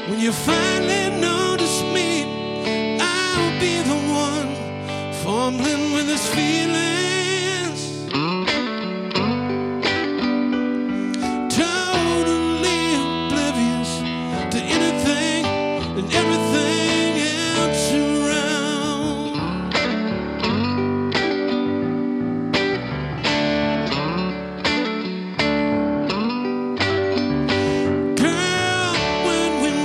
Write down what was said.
When you finally notice me, I'll be the one fumbling with his feelings, totally oblivious to anything and everything